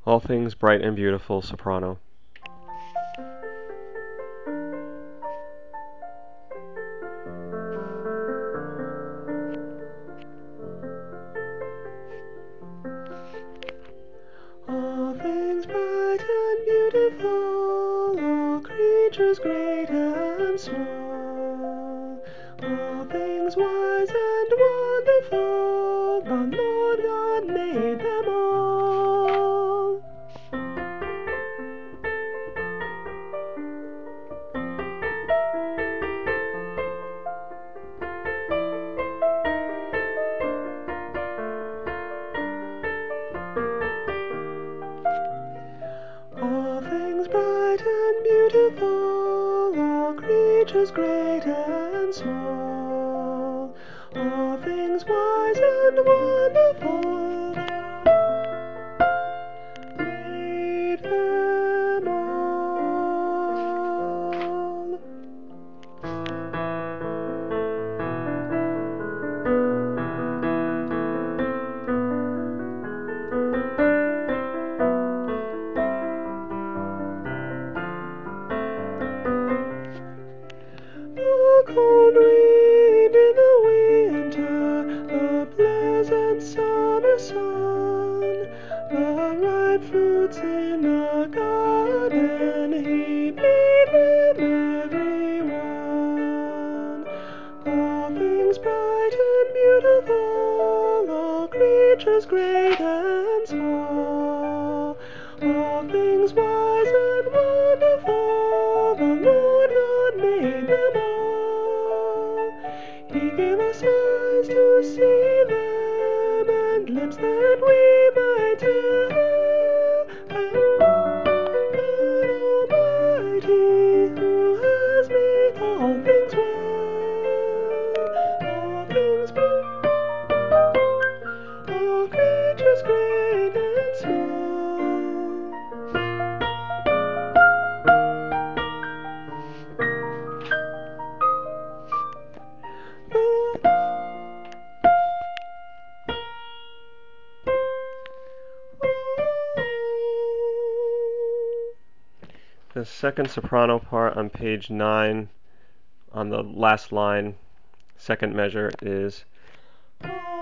All things bright and beautiful, soprano. All things bright and beautiful, all creatures great and small, all things wise and wonderful, the Lord God made them all. All things bright and beautiful, all creatures great and small, all things wise and wonderful, made them all. The cold wind in the winter, the pleasant summer sun, the ripe fruits in the garden, he made them every one. All things bright and beautiful, all creatures great and small, all things wise and wonderful, the Lord God made them all. He gave us eyes to see them and lips that we might tell. God Almighty, who has made all things well, all things blue, all creatures great and small. The second soprano part on page 9, on the last line, second measure, is All